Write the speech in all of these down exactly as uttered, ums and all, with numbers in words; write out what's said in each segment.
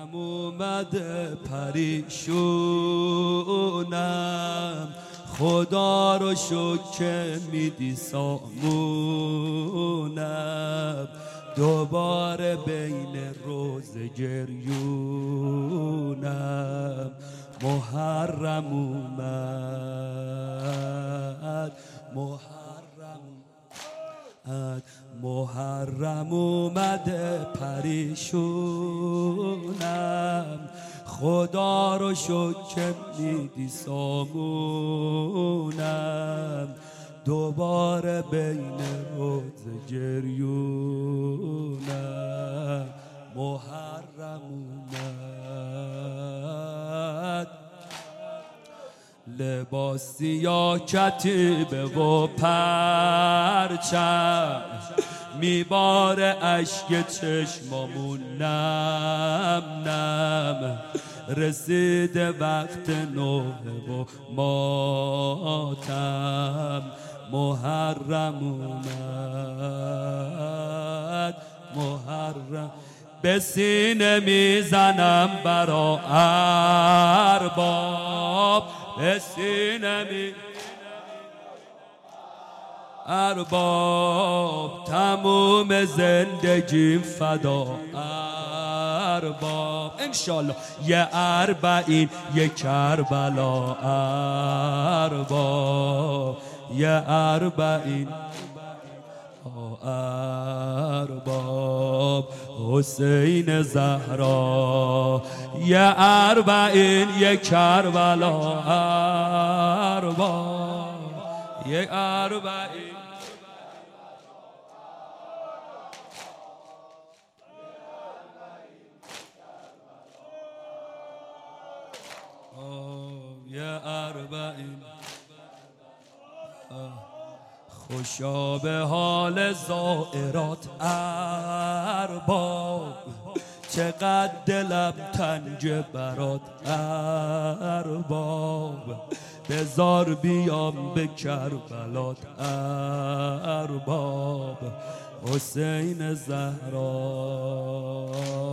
اومده پریشونم، خدا رو شکر میدی سامونم، دوباره بین روز گریونم. محرم اومد، محرم اومد، محرم اومده پریشونم، خدا رو شکر میدی سامونم، دوباره بین روز گریونم. محرم اومد، لباس سیاه کتیبه و پرچم، میباره اشک چشمامون نم نم، رسیده وقت نوحه و ماتم. محرم اومد، محرم به سینه میزنم برا ارباب، به سینه می ارباب، تموم زندگیم فدا ارباب. انشالله یه اربعین یه کربلا ارباب، یه اربعین ارباب، حسین زهرا، یه اربعین یه کربلا ارباب، یه اربعین. یه اربعین خوشا به حال زائرات ارباب، چقدر دلم تنگ برات ارباب، بزار بیام به کربلات ارباب، حسین زهرا.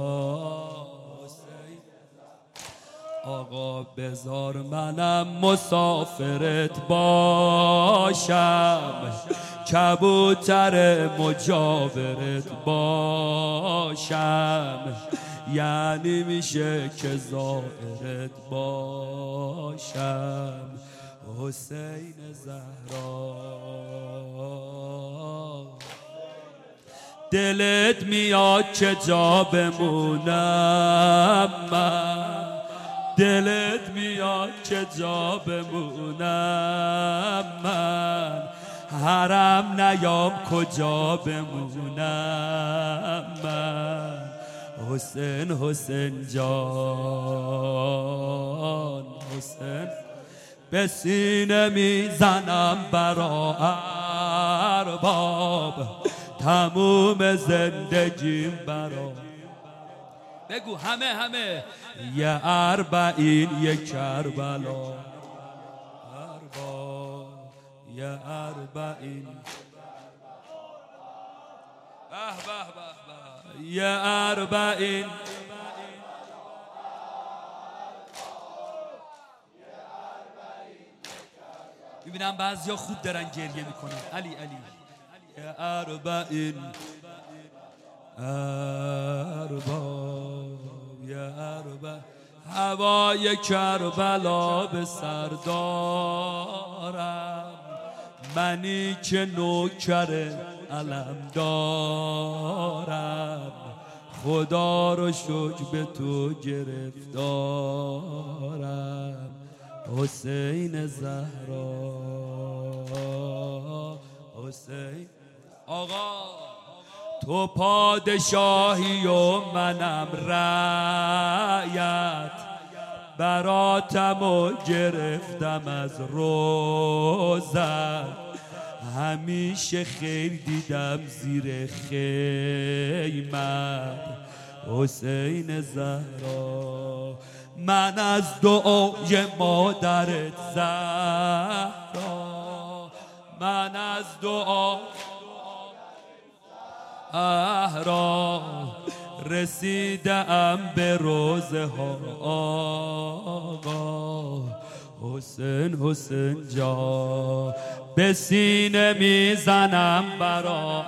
آقا بزار منم مسافرت باشم، کبوتر مجاورت باشم، یعنی میشه که زائرت باشم، حسین زهرا. دلت میاد که جا بمونم من، دلت میاد که جا بمونم من، حرم نیام کجا بمونم من، حسین حسین جان، حسین به سینه میزنم برا ارباب، تموم زندگیم برا. بگو همه همه یه اربعین یه کربلا ارباب، یه اربعین به به به به، یه اربعین میبینم بعضیا خوب دارن گریه میکنن. علی علی یه اربعین ارباب، یه اربعین. هوای کربلا به سر دارم، منی که نوکر علم دارم، خدا رو شکر به تو گرفتارم، حسین زهرا، حسین. آقا تو پادشاهی و منم رعیت، براتم و گرفتم از روزت، همیشه خیر دیدم زیر خیمت، حسین زهرا. من از دعای مادرت زهرا، من از دعا اهرا، رسیدم به روزه ها آقا حسین حسین جا به سینه میزنم برا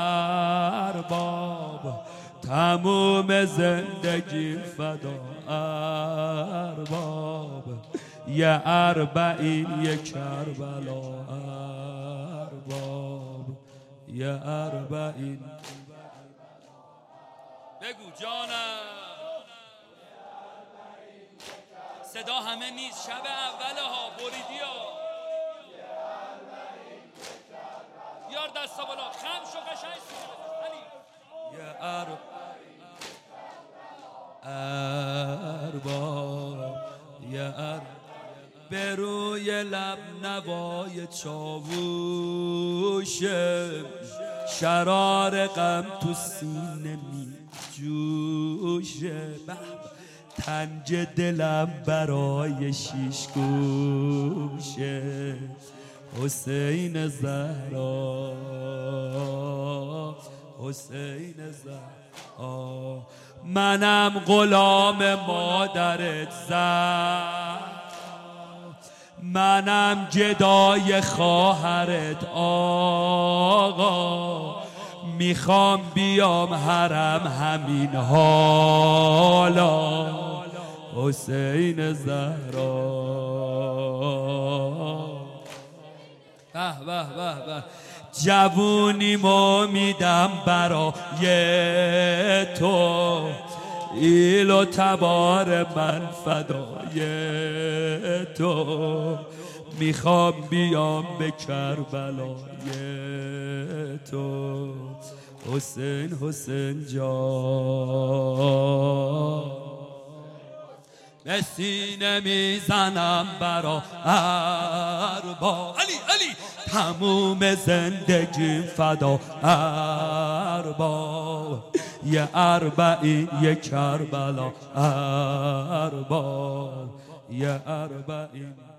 ارباب تموم زندگی فدا ارباب یه اربعین یه کربلا ارباب یه اربعین بگو جانم صدا همه نیست شب اوله ها بریدی ها بیار دستا بالا خم شو قشنگ علی یه ارباب ارباب یه ارباب به روی لب نوای چاووشه شرار غم تو سینه می جوشه تنج دلم برای شیش گوشه حسین زهرا حسین زهرا منم غلام مادرت زهرا منم جدای خواهرت آقا میخوام بیام حرم همین حالا حسین زهرا به به به به جوونیمو میدم برای تو ایل و تبار من فدای تو میخوام بیام به کربلای تو حسین حسین جان به سینه میزنم برا ارباب علی علی تموم زندگیم فدا ارباب یه اربعین یه کربلا ارباب یه اربعین